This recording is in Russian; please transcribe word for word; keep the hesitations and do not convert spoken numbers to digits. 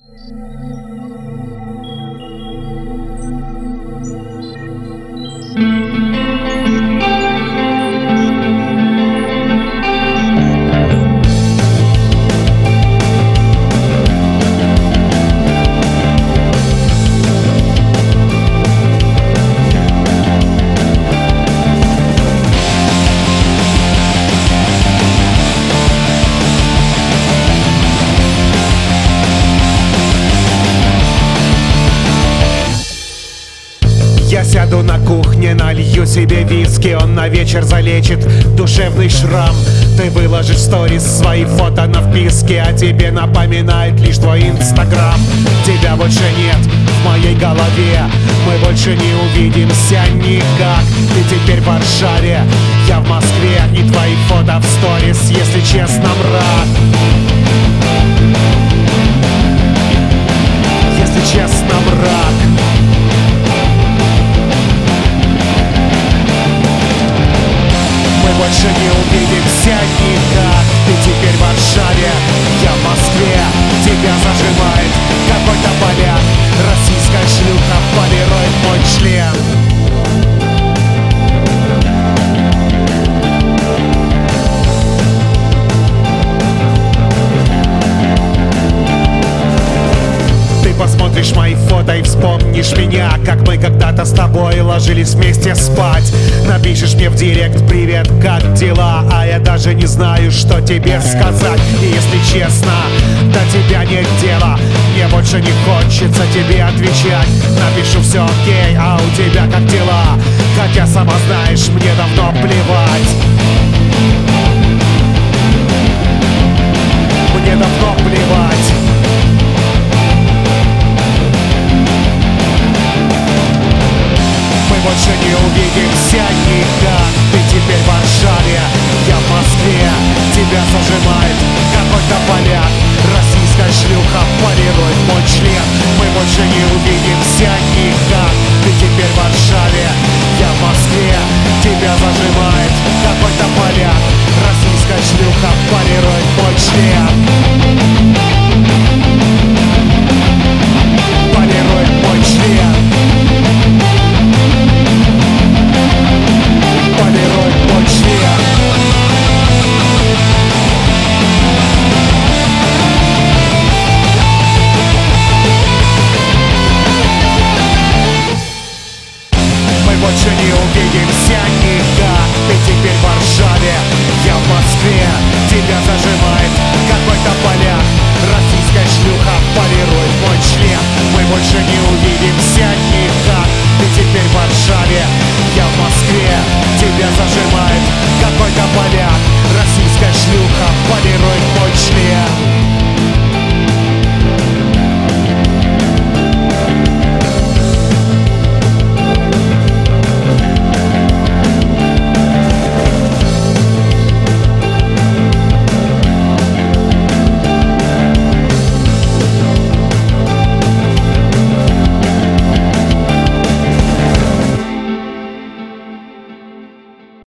Я сяду на кухне, налью себе виски, он на вечер залечит душевный шрам. Ты выложишь в сторис свои фото на вписке, а тебе напоминает лишь твой инстаграм. Тебя больше нет в моей голове, мы больше не увидимся никак. Ты теперь в Варшаве, я в Москве, и твои фото в сторис, если честно, мрак. Если честно, мрак. Больше не увидимся никак. Ты теперь в Варшаве, я в Москве. Тебя зажимает какой-то поляк. Российская шлюха полирует мой член. Посмотришь мои фото и вспомнишь меня, как мы когда-то с тобой ложились вместе спать. Напишешь мне в директ: привет, как дела? А я даже не знаю, что тебе сказать. И если честно, до тебя нет дела, мне больше не хочется тебе отвечать. Напишу: все окей, а у тебя как дела? Хотя сама знаешь, мне давно плевать. Мне давно плевать. Больше не увидимся никак. Ты теперь в Варшаве, я в Москве. Тебя зажимает какой-то поляк. Российская шлюха полирует мой член. Мы больше не увидимся никак. Ты теперь в Варшаве, я в Москве. Тебя зажимает какой-то поляк. Российская шлюха полирует мой член.